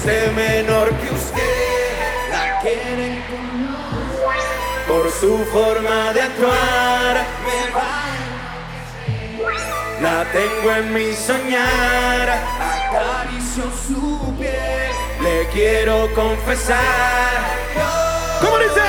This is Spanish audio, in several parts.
parece menor que usted. La quieren por su forma de actuar. Me va. La tengo en mi soñar. Acaricio su piel. Le quiero confesar. ¿Cómo dice?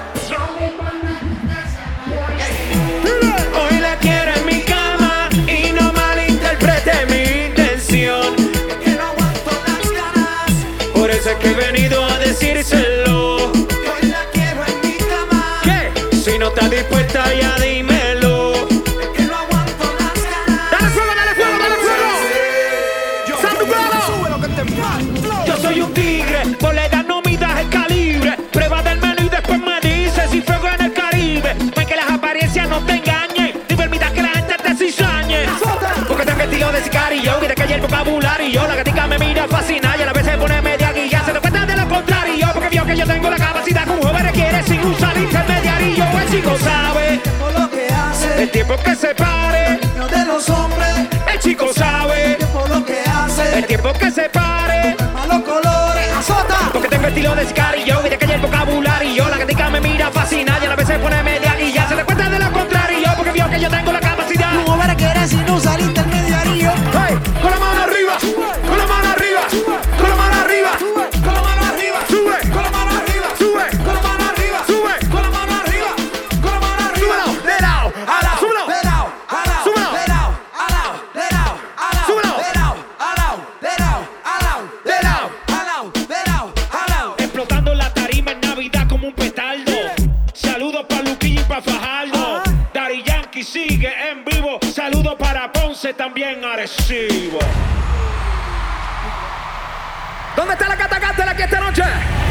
Hoy la quiero en mi cama y no malinterprete mi intención. Es que no aguanto las ganas, por eso es que he venido a decírselo. Hoy la quiero en mi cama. ¿Qué? Si no estás dispuesta ya dímelo. Es que no aguanto las ganas. Dale fuego, dale fuego, dale fuego. Santo claro. Yo soy un tigre, por la edad no midas el calibre. Prueba del menú y después me dices si fuego en el Caribe. Para que las apariencias no te engañen, ni permitas que la gente te cizañe. Porque tengo estilo de sicario, y de calle el vocabulario. La gatica me mira fascinada y a la vez se pone media guilla. Se da cuenta de lo contrario, porque vio que yo tengo la capacidad que un joven requiere sin usar intermediario. El chico sabe Por lo que hace, el tiempo que se pare. no de los hombres, El chico sabe por lo que hace, el tiempo que se pare. malos colores, azota. Porque tengo estilo de sicario y de calle el vocabulario. La gatica me mira fascinada y a la vez se pone media guilla. Se da cuenta de lo contrario, porque vio que yo tengo la capacidad. Un hombre quiere sin usar intermediario. Hey, con la mano arriba, con la mano arriba, con la mano arriba, Con la mano arriba, sube, con la mano arriba, sube, con la mano arriba, sube, con la mano arriba, con la mano arriba. súbelo, de lado, a lado, súbelo, De lado, a lado, súbelo, de lado, a lado, de lado, a lado, súbelo, de lado, a lado, de lado, a lado, de lado. a lado, de lado, a lado. Explotando la tarima en Navidad como un petardo. Saludos para Luquillo y para Fajardo. Daddy Yankee sigue en vivo. Saludos para Ponce, también Arecibo. ¿Dónde está la cata aquí esta noche?